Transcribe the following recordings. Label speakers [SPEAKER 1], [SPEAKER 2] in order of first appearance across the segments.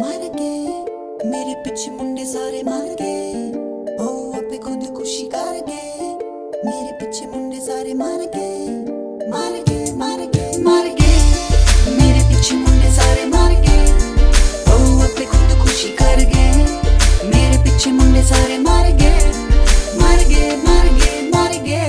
[SPEAKER 1] मर गए मेरे पिछे मुंडे सारे मर गए ओ अपे खुद खुशी कर गए मेरे पिछे मुंडे सारे मर गए मर गए मर गए मर गए मेरे पिछे मुंडे सारे मर गए ओ अपे खुद खुशी कर गए मेरे पिछे मुंडे सारे मर गए मर गए मर गए मर गए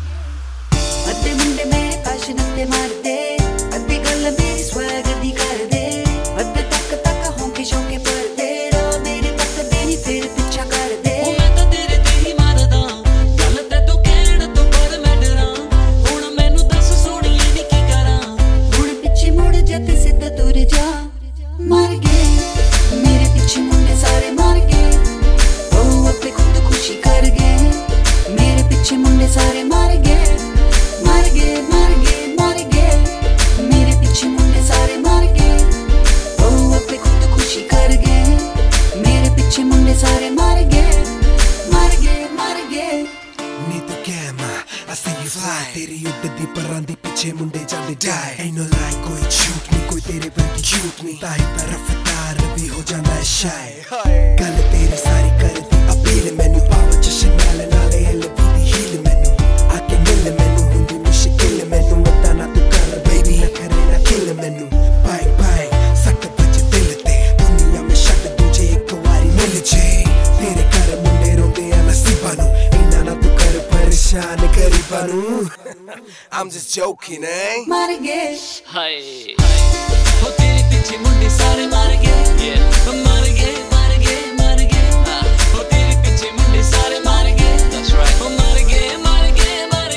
[SPEAKER 1] अद्धे मुंडे मेरे फैशन ते मरदे अद्धी गल मेरी स्वैग दी कर दे अद्धे तक तक होंके शौके पड़दे रो मेरे तक देनी फिर पिछा कर दे
[SPEAKER 2] मैं तो तेरे ते ही मारदा गल ते तू कहण तो पर मैं डरां हुण मैनू दस सोहणीए नी की करां
[SPEAKER 1] हुण पिछे मुड़ जा ते सीधा तुर जा मर गए मेरे पिछे मुंडे सारे मर गए ओ अपने खुद खुशी कर गए मेरे पिछे मुंडे सारे मर गए मर गए मर गए मर गए मेरे पिछे मुंडे सारे मर गए ओ अपने खुद खुशी कर गए मेरे पिछे मुंडे सारे मर गए मर गए मर गए
[SPEAKER 3] नी तू कैमा I see you fly तेरी उड़दी परां दी पिछे मुंडे जांदे die Ain't no lie कोई झूठ नहीं कोई तेरे वर्गी क्यूट नहीं ताही पर रफ्तार भी हो जांदा है shy गल तेरी सारी करदी अपील मैनू पावर च शनैल नाले हिल दी हील मैनू आके मिल मैनू हुंदी मुश्किल मैनू मता ना तू कर बेबी ना करे ना किल मैनू bang bang सट बज दिल ते दुनिया में छड्ड दूजे एक वारी मिल जे तेरे घर मुंडे रोंदे आ नसीबां नू इन्ना ना तू कर परेशान गरीबां नू I'm just joking
[SPEAKER 1] मर गए
[SPEAKER 2] हाय हो तेरे पीछे मुंडे सारे मर गए मर गए मर गए मर गए हो तेरे पीछे मुंडे सारे मर गए that's right मर गए मर गए मर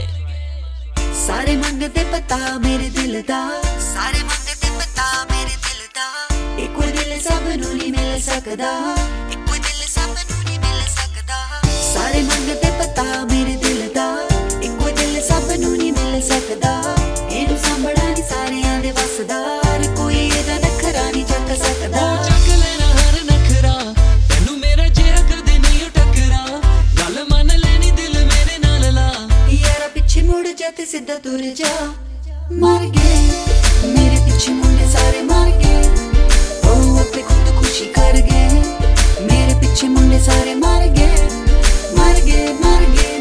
[SPEAKER 2] गए
[SPEAKER 1] सारे मंगते पता मेरे दिल दा सारे मंगते पता मेरे दिल दा इको दिल सब नू नहीं मिल सकदा इको दिल सब नू नहीं मिल सकदा सारे मंगते पता मेरे दिल दा इको दिल सब नू नहीं मिल सकदा एनू संभड़ा नहीं सारियां दे वसदा हर कोई एदा नखरा नहीं चक सकदा
[SPEAKER 2] ਚੱਕ ਲੈਣਾ ਹਰ ਨਖਰਾ ਤੈਨੂੰ ਮੇਰਾ ਜਿਹਾ ਕਦੇ ਨਹੀਂ ਟਕਰਾ ਗੱਲ ਮੰਨ ਲੈਣੀ ਦਿਲ ਮੇਰੇ ਨਾਲ ਲਾ
[SPEAKER 1] यारा पीछे मुड़ जा ते सीधा तुर जा मर गए मेरे पीछे मुंडे सारे मर गए ओ अपने खुद खुशी कर गए मेरे पीछे मुंडे सारे मर गए मर गए मर गए